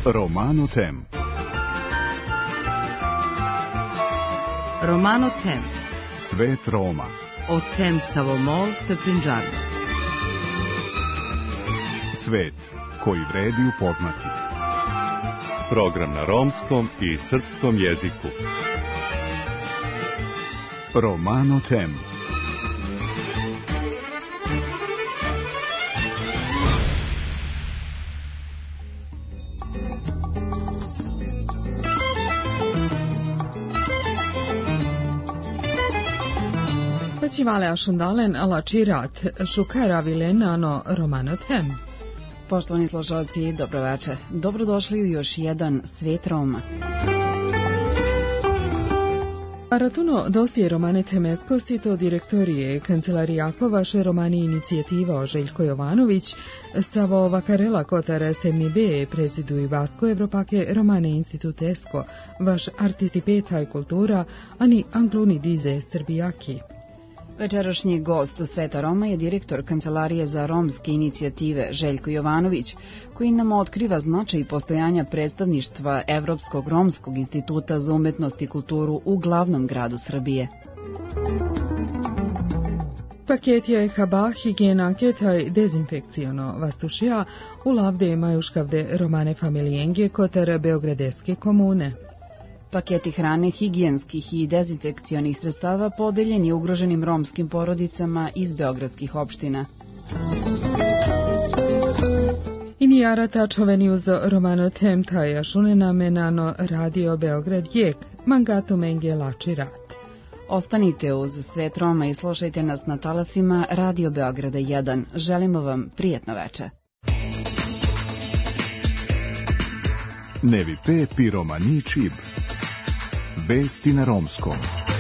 Romano Tem. Romano Tem. Svet Roma. O tem Savomol te Prinđarno. Svet koji vredi upoznati. Program na romskom i srpskom jeziku. Romano Tem. Festival Asundalen alla Cirat, Šukaravilenano Romano Tem. Poštovani slušalci, dobroveče. Dobrodošli u još jedan Svet Roma. Aratuno dosti Romane Temesko sito direktorije Kancelarija vaše Romani inicijativa Željko Jovanović, stavo Vakarela Kotara Semni B, prezidu i Vasko Evropake Romane Institutesko, vaš artisti peta i kultura, ani Angluni dize Srbijaki. Večerašnji gost Sveta Roma je direktor Kancelarije za romske inicijative Željko Jovanović, koji nam otkriva značaj postojanja predstavništva Evropskog romskog instituta za umetnost i kulturu u glavnom gradu Srbije. Paket je haba, higijena, ketaj, dezinfekciono vastušija u lavde majuškavde Romane familijenge kotar Beogradeske komune. Paketi hrane, higijenskih i dezinfekcionih sredstava podeljeni ugroženim romskim porodicama iz beogradskih opština. Inijara tačoveni uz Romano Tem taja šunenamenano Radio Beograd jek, mangato menge lači rat. Ostanite uz Svet Roma i slušajte nas na talasima Radio Beograda 1. Želimo vam prijatno veče. Nevi pepi romani čib. Vesti na romskom.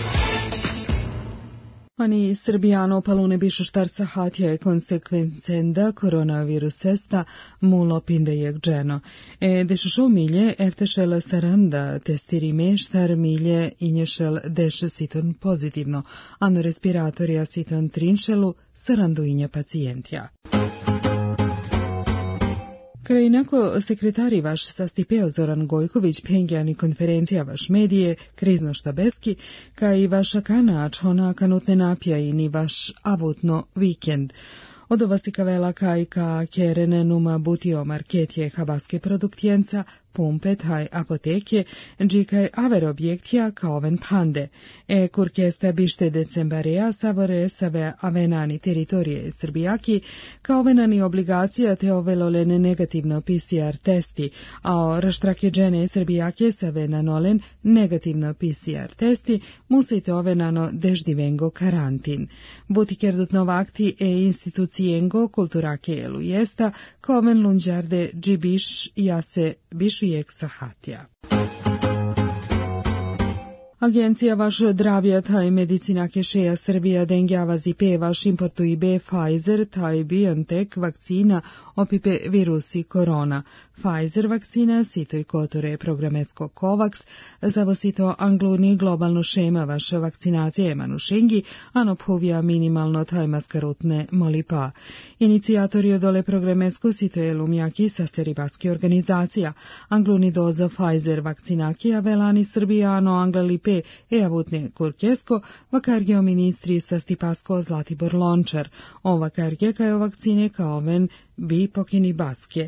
Ani Srbijano palune bišu štar sahatja je konsekvencenda koronavirusesta mulo pindejek dženo. Dešušo milje eftešel saranda testirime štar milje inješel deš siton pozitivno, ano respiratorija siton trinšelu sarandu inja pacijentja. Krajinako sekretari vaš sastipeo Zoran Gojković pengijani konferencija vaš medije, krizno štabeski, ka i vaša kana čona kanutne napija i ni vaš avutno vikend. Od ovastika vela kaj ka kerene numa butio marketje habaske produktjenca, pumpe taj apoteke, džikaj aver objektija kao oven pande. Kurkesta bište decembareja savore save avenani teritorije Srbijaki, kao ovenani obligacija te ovelolene negativno PCR testi, a o raštrake džene Srbijake save nanolen negativno PCR testi, musite ovenano deždivengo karantin. Butikerdut novakti institucijengo kulturake elu jesta, kao oven lunđarde džibiš jase bišu jek sahatja. Agencija vaš zdravja taj medicina kešeja Srbija dengjava zipe vaš importu i B Pfizer taj BioNTech vakcina opipe virusi korona. Pfizer vakcina sito i kotore programesko COVAX, zavosito angluni globalno šema vaša vakcinacija emanušengi, anophuvija minimalno taj maskarutne molipa. Inicijatori odole programesko sito je lumjaki sa seribaski organizacija. Angluni doza Pfizer vakcinakija velani Srbijano anglalipe avutne kurkesko, vakargeo ministri sa stipasko Zlatibor Lončar. O vakarge kao vakcine kao ven bi pokini baske.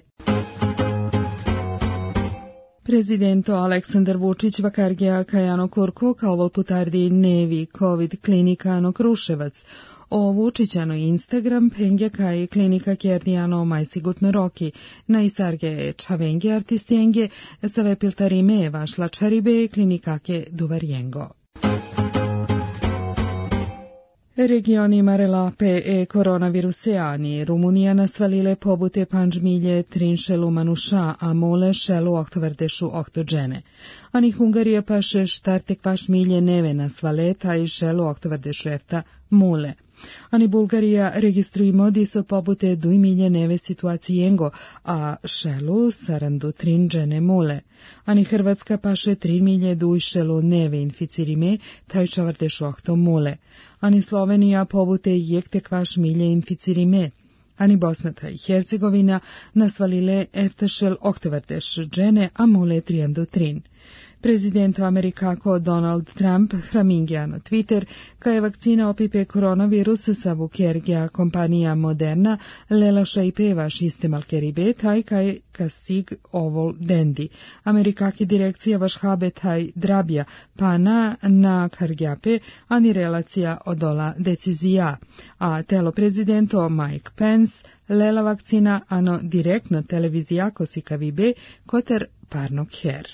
Prezidento Aleksandar Vučić vakargea kajano kurko kao volputardi nevi COVID klinikano Kruševac. O Vučićano Instagram pengja kaj klinika kjerdijano majsigutno roki, na isarge čavenge artistjenge, save piltarime vašla čaribe klinikake duvarjengo. Regioni Marelape koronaviruseani, Rumunija nasvalile pobute panđmilje trinšelu manuša, a mole šelu ohtvrdešu ohtođene. Ani Hungarija paše štarte kvaš milje neve nasvaleta i šelu ohtvrdešu efta mule. Ani Bulgarija registruje modiso pobute 2 milje neve situacijengo, a šelu sarandu trinđene mule. Ani Hrvatska paše 3 milje duj šelu neve inficirime, taj čavrdešu ohto mule. Ani Slovenija pobute jekte kvaš milje inficirime. ani Bosna i Hercegovina nasvalile eftešel oktoverdeš džene a mole triendo trin. Prezident Amerikako Donald Trump hramingja na Twitter ka je vakcina opipe koronavirus sa vukergja kompanija Moderna lelaša i pevaš istemal keribe taj kaj kasig ovol dendi. Amerikaki direkcija vaš habe taj drabja pana na kargjape ani relacija odola decizija. A telo prezidento Mike Pence lela vakcina ano direktno televizijako sikavibe koter parnog her.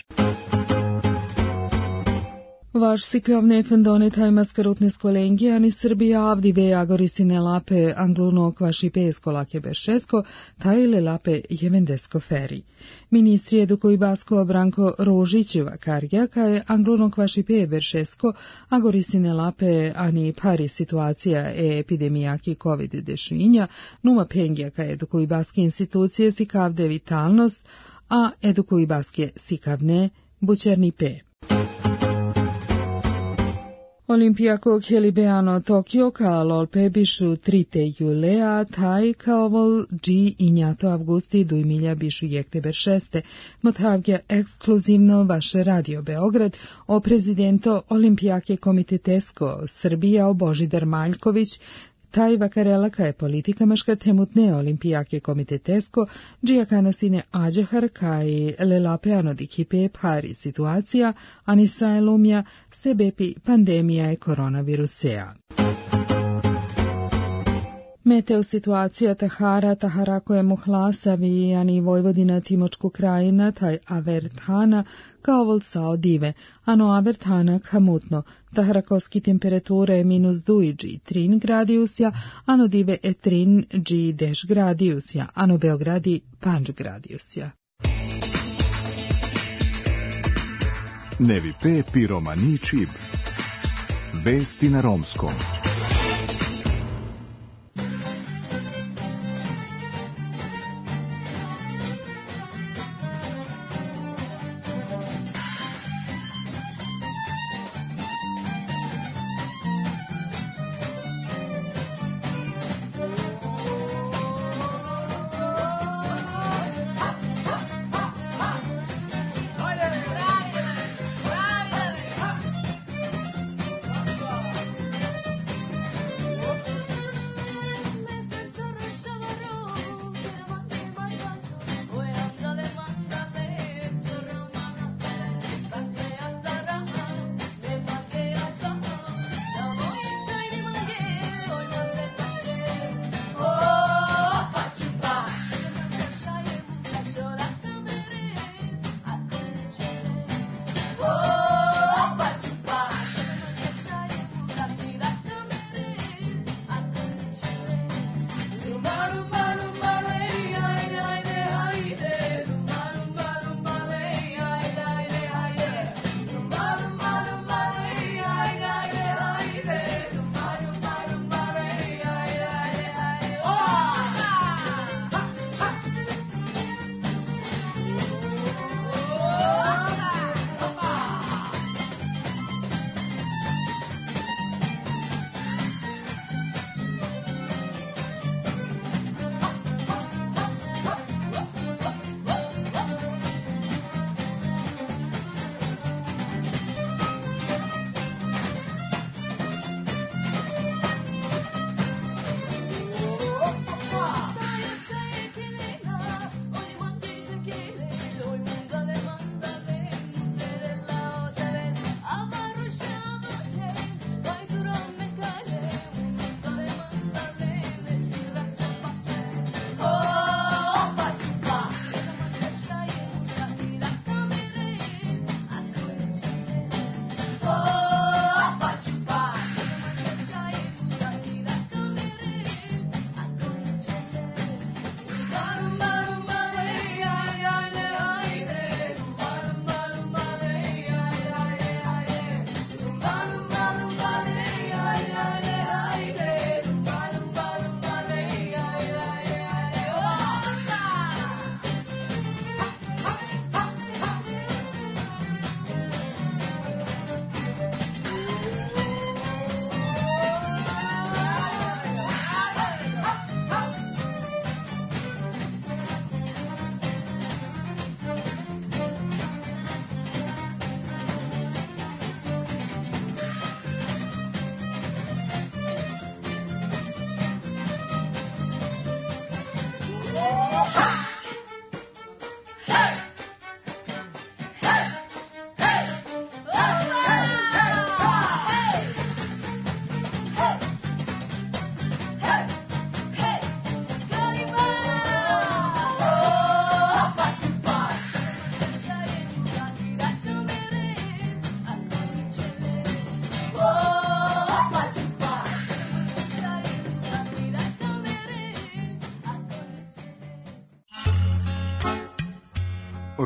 Vaš sikavne fendone taj maskarutne skolengi, ani Srbija avdive agorisine lape angluno kvaši pesko lake beršesko, taj le lape jevendesko feri. Ministri eduko i basko Branko Rožićeva kargja, kaj angluno kvaši pe beršesko, agorisine lape ani pari situacija epidemijaki COVID dešvinja, numa pengja kaj eduko i baske institucije sikavde vitalnost, a eduko i baske sikavne bućerni pe. Olimpijako Helibeano Tokio ka lolpe bišu 3. julea, taj kao vol G i njato avgusti do Emilija bišu jekteber 6. Mothavgja ekskluzivno vaše Radio Beograd o prezidento Olimpijake komitetesko Srbija o Božidar Maljković, taj vakarela ka je politika maška temutne Olimpijake komitetesko, džijaka sine ađahar ka i lelapeano dikipe pari situacija, ani sajlumja sebepi pandemija je koronavirusea. Meteo situacija Taharako je Muhlasavi, ani Vojvodina Timočku krajina, taj Averthana, kao vol sao dive, ano Averthana kamutno, Taharakovski temperatura je -2 G 3 gradijusja, ano dive e 3 G 10 gradijusja, ano Beogradi 5 gradijusja. Nevi pe piromani čib. Vesti na romskom.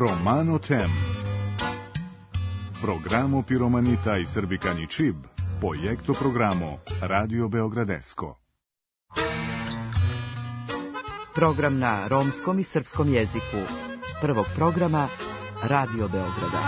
Romano Tem. Programo Piromanita i Srbikani Čib, projekto programo Radio Beogradesko. Program na romskom i srpskom jeziku. Prvog programa Radio Beograda.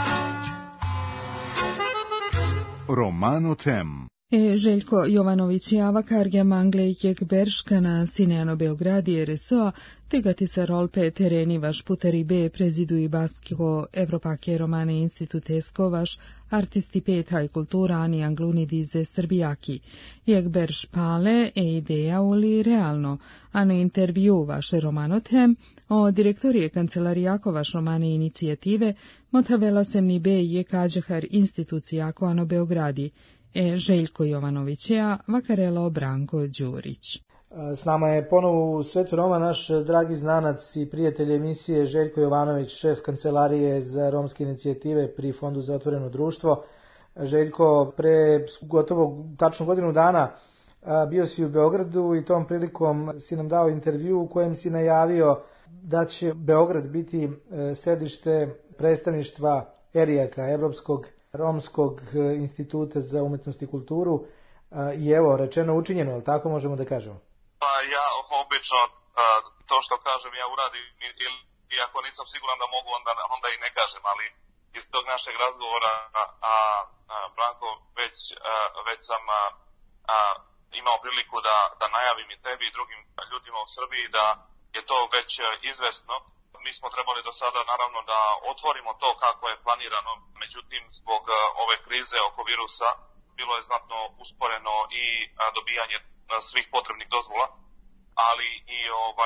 Romano Tem. Željko Jovanović java kargja manglejkjeg Berškana, Sinejano Beogradi RSO, tegati sa rolpe tereni vaš putari B prezidu i baskiko Evropake Romane institutesko vaš artisti petaj kultura ani anglunidize srbijaki. Jeg Berš pale ideja uli realno, a na intervju vaše Romanotem o direktorije kancelarijako vaš Romane inicijative motavela sem ni B je kađehar institucijako ano Beogradi. Željko Jovanovića, vakarelo Branko Đurić. S nama je ponovo u Svetu Roma naš dragi znanac i prijatelj emisije Željko Jovanović, šef kancelarije za romske inicijative pri Fondu za otvoreno društvo. Željko, pre gotovo tačno godinu dana bio si u Beogradu i tom prilikom si nam dao intervju u kojem si najavio da će Beograd biti sedište predstavništva ERIAK-a, Evropskog Romskog instituta za umetnost i kulturu, i evo, rečeno učinjeno, ali tako možemo da kažemo? Pa ja obično to što kažem ja uradim, i ako nisam siguran da mogu, onda i ne kažem, ali iz tog našeg razgovora, Branko, već sam imao priliku da najavim i tebi i drugim ljudima u Srbiji da je to već izvesno. Mi smo trebali do sada naravno da otvorimo to kako je planirano, međutim zbog ove krize oko virusa bilo je znatno usporeno i dobijanje svih potrebnih dozvola, ali i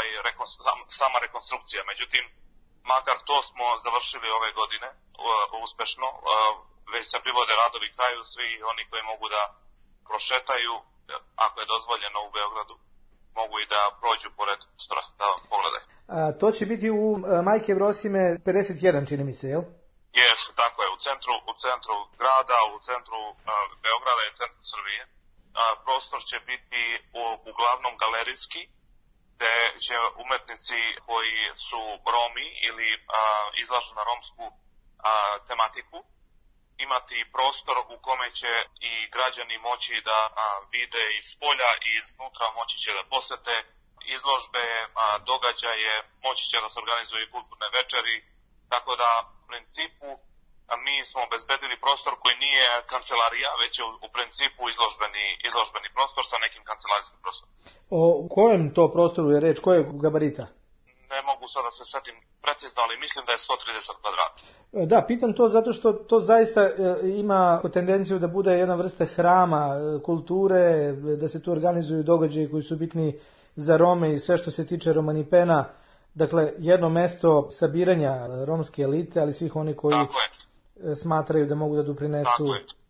sama rekonstrukcija. Međutim, makar to smo završili ove godine uspešno, već se privode radovi kraju, svi oni koji mogu da prošetaju, ako je dozvoljeno u Beogradu, mogu i da prođu pored prostora, da pogledaju. To će biti u Majke Vrosime 51, čini mi se, jel? Jesu, tako je, u centru grada, u centru Beograda i centru Srbije. Prostor će biti uglavnom galerijski, gde će umetnici koji su Romi ili izlažu na romsku tematiku imati prostor u kome će i građani moći da vide iz polja i iznutra, moći će da posete izložbe, događaje, moći će da se organizuju kulturne večeri, tako da u principu mi smo obezbedili prostor koji nije kancelarija, već je u principu izložbeni prostor sa nekim kancelarijskim prostorom. O kojem to prostoru je reč, kojeg gabarita? Ne mogu sad da se setim precizno, ali mislim da je 130 kvadrata. Da, pitam to zato što to zaista ima tendenciju da bude jedna vrsta hrama kulture, da se tu organizuju događaji koji su bitni za Rome i sve što se tiče romanipena. Dakle, jedno mesto sabiranja romske elite, ali svih oni koji smatraju da mogu da doprinesu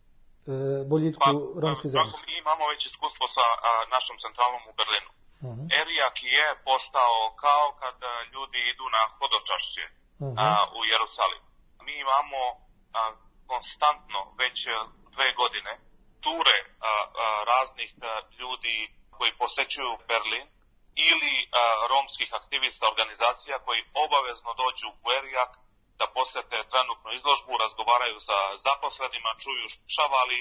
boljitku romske zajednice. Mi imamo već iskustvo sa našom centralom u Berlinu. ERIAK je postao kao kad ljudi idu na hodočašće u Jerusalim. Mi imamo konstantno već 2 godine ture raznih ljudi koji posećuju Berlin ili romskih aktivista organizacija koji obavezno dođu u ERIAK da posete trenutnu izložbu, razgovaraju sa zaposlenima, čuju šavali,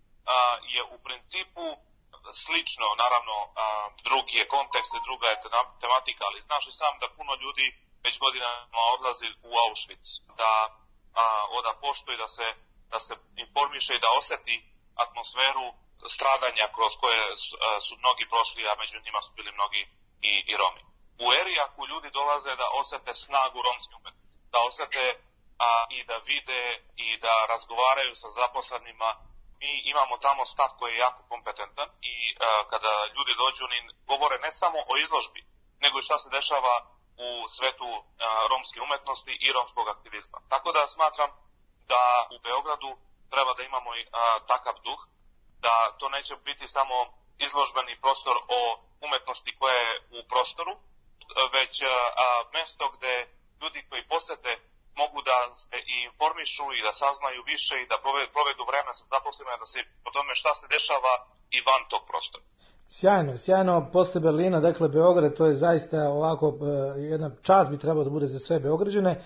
je u principu slično, naravno drugi je kontekst i druga je tematika, ali znaš i sam da puno ljudi već godinama odlazi u Auschwitz, da oda poštuje, da se informiše i da oseti atmosferu stradanja kroz koje su mnogi prošli, a među njima su bili mnogi i Romi. U ERIAK-u ljudi dolaze da osete snagu romske umetnosti, da osete i da vide i da razgovaraju sa zaposlenima. Mi imamo tamo stav koji je jako kompetentan i kada ljudi dođu oni govore ne samo o izložbi, nego i šta se dešava u svetu romske umetnosti i romskog aktivizma. Tako da smatram da u Beogradu treba da imamo takav duh, da to neće biti samo izložbeni prostor o umetnosti koja je u prostoru, već mesto gde ljudi koji posete mogu da se i informišu i da saznaju više i da provedu vreme sa zaposlenima, da se o tome šta se dešava i van tog prostora. Sjajno, posle Berlina, dakle Beograd, to je zaista ovako jedna čast bi trebalo da bude za sve Beograđane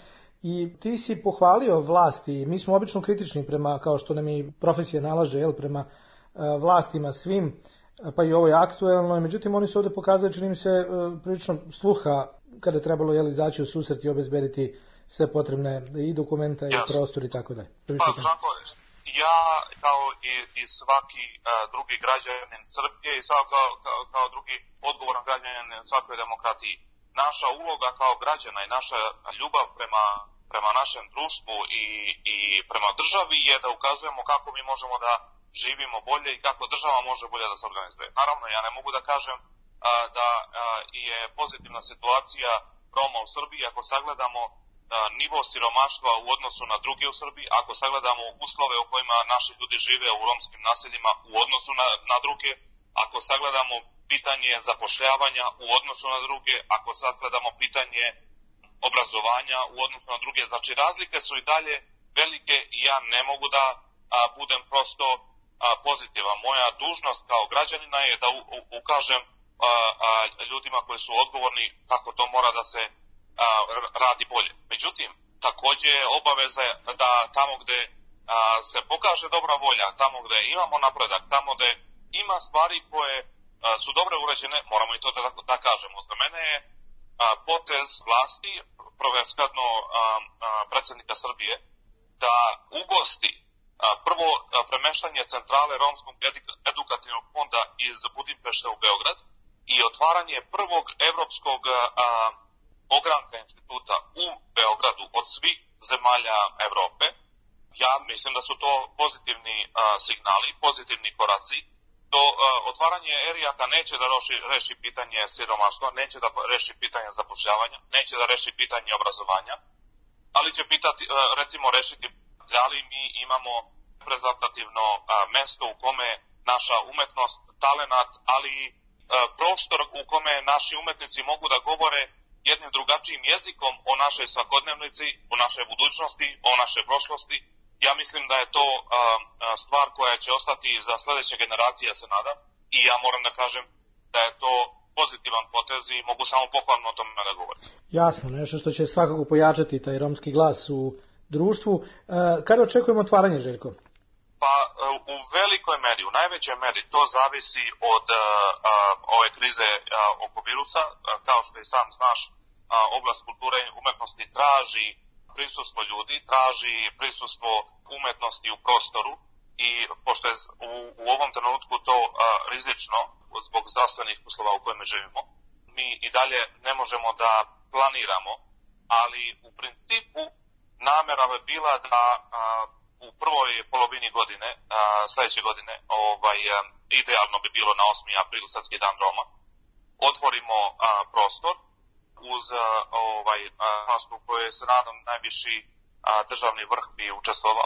I ti si pohvalio vlasti, mi smo obično kritični prema, kao što nam i profesija nalaže, prema vlastima svim, pa i ovoj aktuelnoj, međutim oni su ovdje pokazali, čini mi se, prilično sluha kada je trebalo izaći u susret i obezbediti sve potrebne i dokumenta i prostor i tako dalje. Pa tako je. Ja kao i svaki drugi građanin Srbije i kao drugi odgovoran građanin svakoj demokratiji, naša uloga kao građana i naša ljubav prema našem društvu i prema državi je da ukazujemo kako mi možemo da živimo bolje i kako država može bolje da se organizuje. Naravno, ja ne mogu da kažem da je pozitivna situacija Roma u Srbiji ako sagledamo nivo siromaštva u odnosu na druge u Srbiji, ako sagledamo uslove u kojima naši ljudi žive u romskim naseljima u odnosu na druge, ako sagledamo pitanje zapošljavanja u odnosu na druge, ako sagledamo pitanje obrazovanja u odnosu na druge, znači razlike su i dalje velike i ja ne mogu da budem prosto pozitivan. Moja dužnost kao građanina je da ukažem ljudima koji su odgovorni kako to mora da se radi bolje. Međutim, također je obaveza da tamo gde se pokaže dobra volja, tamo gde imamo napredak, tamo gde ima stvari koje su dobro urađene, moramo i to da kažemo. Za mene je potez vlasti, prvenstveno predsjednika Srbije, da ugosti prvo premeštanje centrale Romskog edukativnog fonda iz Budimpešte u Beograd i otvaranje prvog evropskog ogranka instituta u Beogradu od svih zemalja Evrope. Ja mislim da su to pozitivni signali, pozitivni koraci. To otvaranje erijaka neće da reši pitanje siromaštva, neće da reši pitanje zapošljavanja, neće da reši pitanje obrazovanja, ali će recimo rešiti da li mi imamo reprezentativno mesto u kome naša umetnost, talenat, ali prostor u kome naši umetnici mogu da govore jednim drugačijim jezikom o našoj svakodnevnici, o našoj budućnosti, o našoj prošlosti. Ja mislim da je to stvar koja će ostati za sljedeće generacije, ja se nadam, i ja moram da kažem da je to pozitivan potez i mogu samo pohvalno o tome da govorim. Jasno, nešto što će svakako pojačati taj romski glas u društvu. Kada očekujemo otvaranje, Željko? Pa u velikoj meri, u najvećoj meri to zavisi od ove krize oko virusa. Kao što i sam znaš, oblast kulture i umetnosti traži prisustvo ljudi, traži prisustvo umetnosti u prostoru i pošto je u ovom trenutku to rizično zbog zdravstvenih uslova u kojima živimo, mi i dalje ne možemo da planiramo, ali u principu namera bi bila da u prvoj polovini godine, sljedeće godine, idealno bi bilo na 8. april, Svetski dan Roma, otvorimo prostor uz nastup koje se nadam najviši državni vrh bi učestvovao.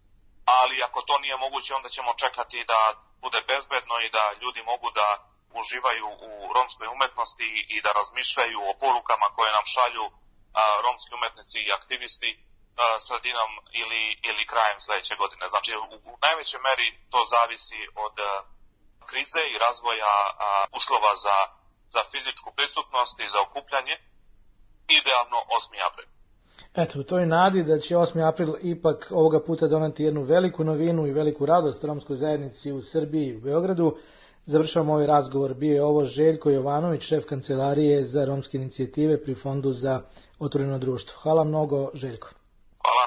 Ali ako to nije moguće, onda ćemo čekati da bude bezbedno i da ljudi mogu da uživaju u romskoj umetnosti i da razmišljaju o porukama koje nam šalju romski umetnici i aktivisti sredinom ili krajem sljedeće godine. Znači u najvećoj meri to zavisi od krize i razvoja uslova za fizičku prisutnost i za okupljanje, idealno 8. april. Eto, u toj nadi da će 8. april ipak ovoga puta doneti jednu veliku novinu i veliku radost romskoj zajednici u Srbiji i u Beogradu, završavamo ovaj razgovor. Bio je ovo Željko Jovanović, šef kancelarije za romske inicijative pri Fondu za otvoreno društvo. Hvala mnogo, Željko. Hvala.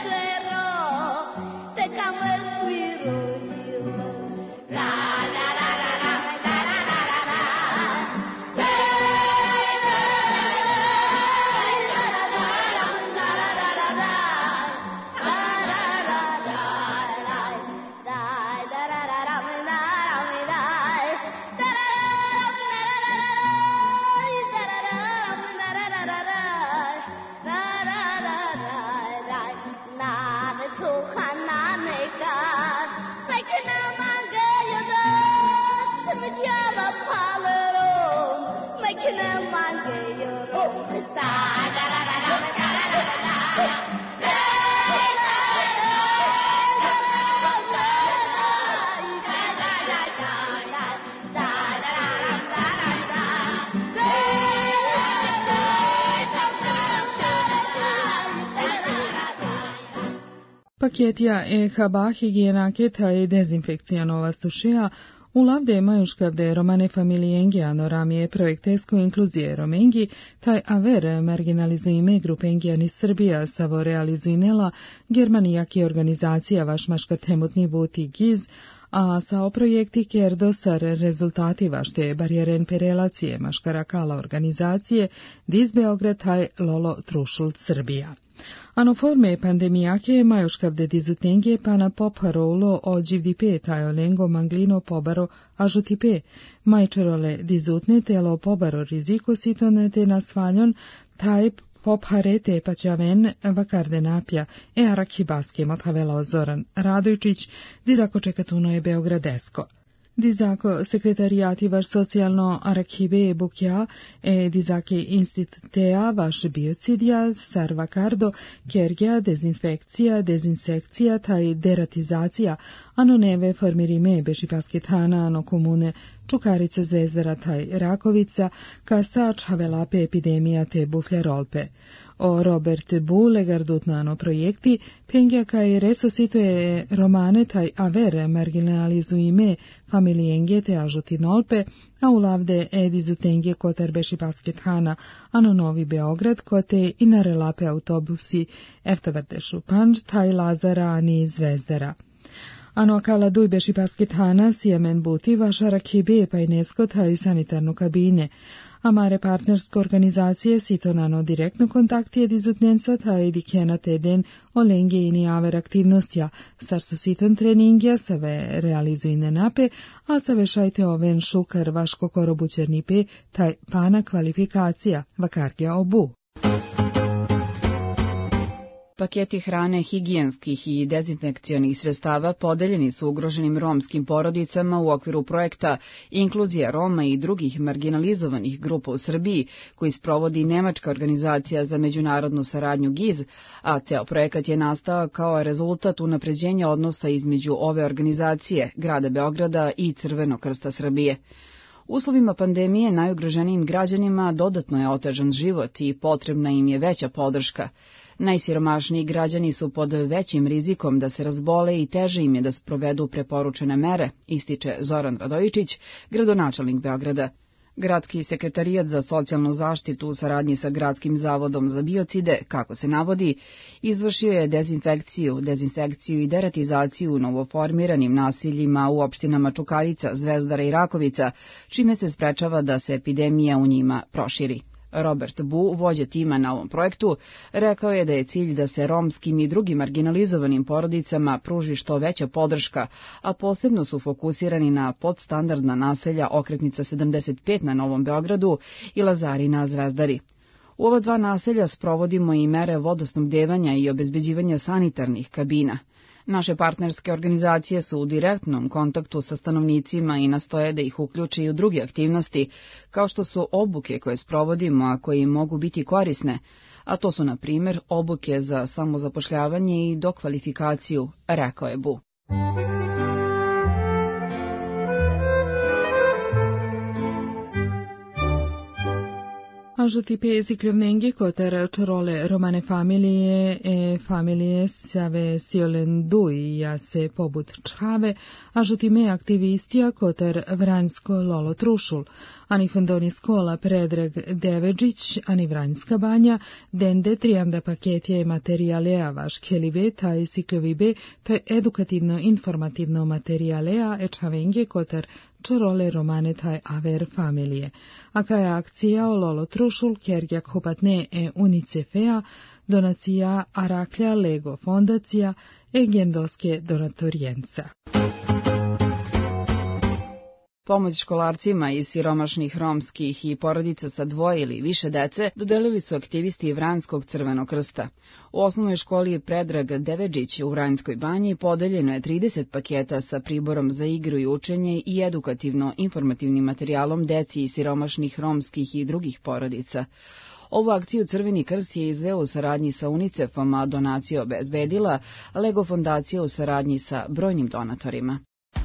Paketija haba higijena keta i dezinfekcija nova stušija u lavde majuškavde romane familijengijano ramije projektesko inkluzije romengi, taj aver marginalizuime grupengijani Srbija savo realizuinela germanijaki organizacija vašmaška temutni buti giz, a sao projekti ker dosar rezultati vašte barijeren perelacije maškara kala organizacije diz Beograd taj lolo trušult Srbija. Ano forme pandemijake majuškavde dizutengije pa na poparolo ođivdipe tajo lengo manglino pobaro ažutipe, majčerole dizutne telo pobaro riziko sitonete na svaljon taj popharete paćaven vakarde napja arakhibaske mothavelo Zoran Radojčić, dizako čekatuno je Beogradesko. Dizako sekretarijati vaš socijalno arakhibe bukja dizake institutea vaš biocidija sarvakardo kergija dezinfekcija dezinsekcija taj deratizacija ano neve formirime bešipasketana ano komune Čukarica Zvezdara taj Rakovica ka sač havelape epidemija te bufljarolpe. O Robert Bu legardutnano projekti pengja kaj resosituje romane taj aver marginalizuime familijenge te ažutinolpe, a ulavde edizutengje kotar bešipaskethana ano Novi Beograd kote i narelape autobusi eftavardešu panđ taj Lazara ani Zvezdara. Ano kala duj bešipaskethana sijamen buti vaša rakhibe pa inesko taj sanitarno kabine. Amare partnerske organizacije sitonano direktno kontaktije dizutnenca taj dikjena teden o lenge ini aver aktivnostja, sar su siton treningja save realizujne nape, a save šajte oven šukar vaško korobućernipe taj pana kvalifikacija vakargja obu. Paketi hrane, higijenskih i dezinfekcionih sredstava podeljeni su ugroženim romskim porodicama u okviru projekta Inkluzija Roma i drugih marginalizovanih grupa u Srbiji, koji sprovodi Nemačka organizacija za međunarodnu saradnju GIZ, a ceo projekat je nastao kao rezultat unapređenja odnosa između ove organizacije, grada Beograda i Crvenog krsta Srbije. U uslovima pandemije najugroženijim građanima dodatno je otežan život i potrebna im je veća podrška. Najsiromašniji građani su pod većim rizikom da se razbole i teže im je da sprovedu preporučene mere, ističe Zoran Radojčić, gradonačelnik Beograda. Gradski sekretarijat za socijalnu zaštitu u saradnji sa Gradskim zavodom za biocide, kako se navodi, izvršio je dezinfekciju, dezinsekciju i deratizaciju u novoformiranim nasiljima u opštinama Čukarica, Zvezdara i Rakovica, čime se sprečava da se epidemija u njima proširi. Robert Bu, vođa tima na ovom projektu, rekao je da je cilj da se romskim i drugim marginalizovanim porodicama pruži što veća podrška, a posebno su fokusirani na podstandardna naselja Okretnica 75 na Novom Beogradu i Lazari na Zvezdari. U ova dva naselja sprovodimo i mere vodosnabdevanja i obezbeđivanja sanitarnih kabina. Naše partnerske organizacije su u direktnom kontaktu sa stanovnicima i nastoje da ih uključe i u druge aktivnosti, kao što su obuke koje sprovodimo, a koje mogu biti korisne, a to su, na primjer, obuke za samozapošljavanje i dokvalifikaciju, rekao je Bu. Ažutipe zikljovnengi kotar čorole romane familije le familie save siolendui se pobut čave, a žutime aktivistija koter Vranjsko Lolo Trušul, ani fondoni skola Predrag Devedžić, ani Vranjska banja, dende trianda paketije materijalea vaškelive, taj siklovibe, taj edukativno-informativno materijalea ečavenge koter čorole romane taj aver familije. A kaj akcija o Lolo Trušul kergjak hopatne UNICEF-a, donacija Araklja Lego fondacija gendoske donatorijenca. Pomoć školarcima iz siromašnih romskih i porodica sa dvoje ili više dece dodelili su aktivisti Vranjskog Crvenog krsta. U osnovnoj školi Predrag Devedžić u Vranjskoj banji podeljeno je 30 paketa sa priborom za igru i učenje i edukativno-informativnim materijalom deci iz siromašnih romskih i drugih porodica. Ovu akciju Crveni krst je izveo u saradnji sa UNICEF-om, a donaciju obezbedila Lego fondacija u saradnji sa brojnim donatorima.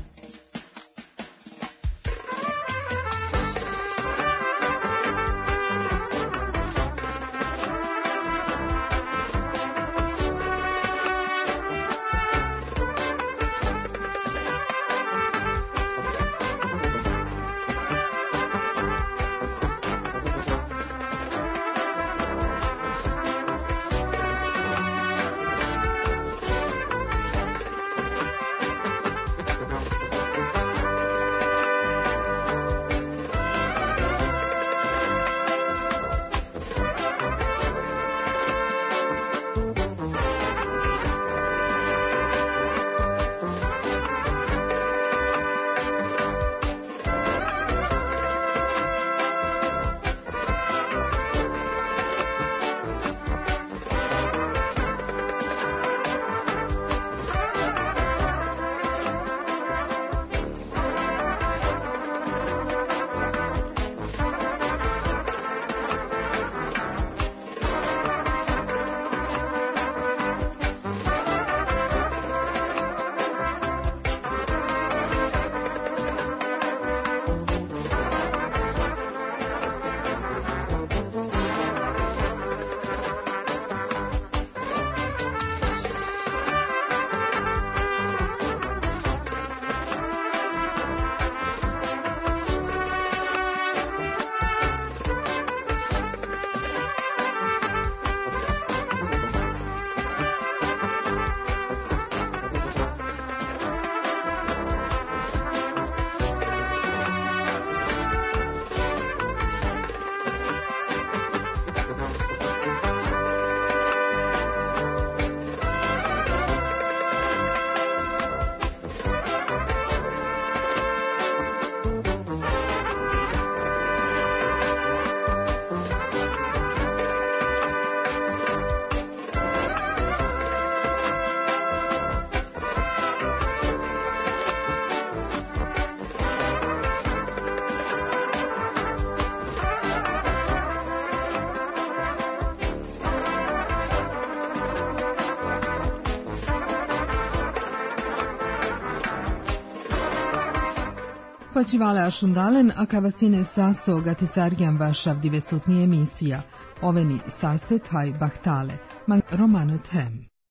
Počivale ašundalen, a kavasine saso gatisargiam vašav divesutni emisija. Oveni saste taj bahtale, man Romano Tem.